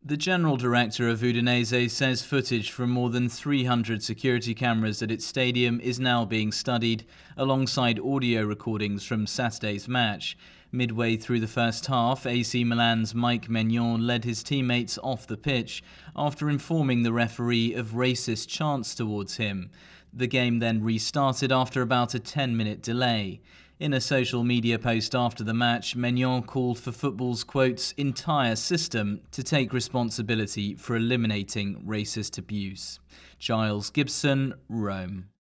The general director of Udinese says footage from more than 300 security cameras at its stadium is now being studied, alongside audio recordings from Saturday's match. Midway through the first half, AC Milan's Mike Maignan led his teammates off the pitch after informing the referee of racist chants towards him. The game then restarted after about a 10-minute delay. In a social media post after the match, Maignan called for football's, quote, entire system to take responsibility for eliminating racist abuse. Giles Gibson, Rome.